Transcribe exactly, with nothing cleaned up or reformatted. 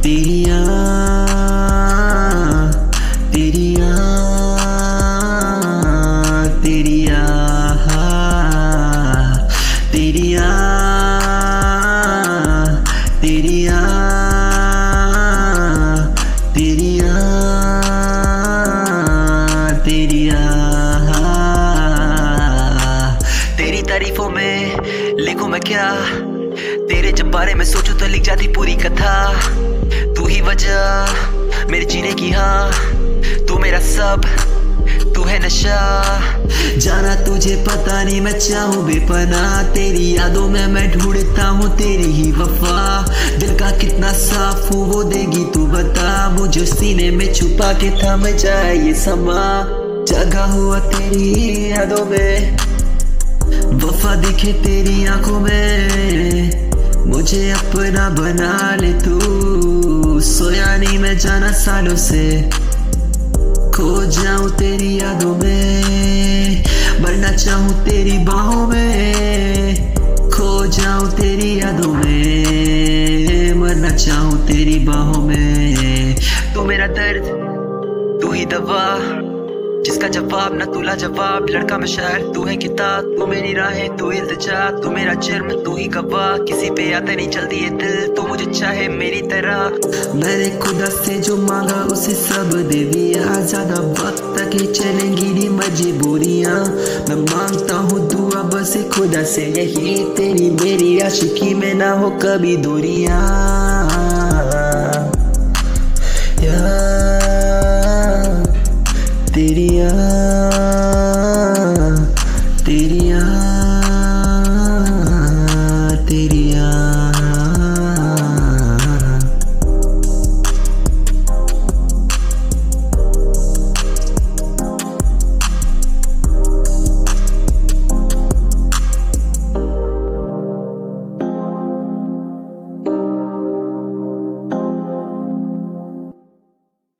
तेरी याद, तेरी याद, तेरी याद, तेरी याद, तेरी याद, तेरी याद, तेरी याद। तेरी तारीफों में लिखूं मैं क्या, तेरे जब बारे में सोचूं तो लिख जाती पूरी कथा। तू ही वजह मेरे जीने की, हाँ तू मेरा सब, तू है नशा। जाना तुझे पता नहीं मैं चाहूँ बेपनाह, तेरी यादों में मैं ढूंढता हूँ तेरी ही वफा। दिल का कितना साफ हूँ वो देगी तू बता, मुझे सीने में छुपा के थम जाए ये समा। जगा हुआ तेरी यादों में, वफा दिखे तेरी आंखों में, मुझे अपना बना ले तू। सोया नहीं मैं जाना सालों से, खो जाऊं तेरी यादों में, मरना चाहूं तेरी बाहों में। खो जाऊं तेरी यादों में, मरना चाहूं तेरी बाहों में। तू मेरा दर्द, तू ही दवा, जिसका जवाब ना तू लाजवाब। लड़का मैं शायर, तू है किताब, तू मेरी राहें, तू इल्तिजा। तू मेरा जुर्म, तू ही गवाह, किसी पे आता नहीं जल्दी ये दिल, तू मुझे चाहे मेरी तरह। मैंने खुदा से जो मांगा उसे सब दे दिया, ज्यादा वक्त तक ही चलेंगी नहीं मजबूरियां। मैं मांगता हूँ दुआ बस खुदा से यही, तेरी मेरी आशिकी में ना हो कभी दूरियां। तेरी याद,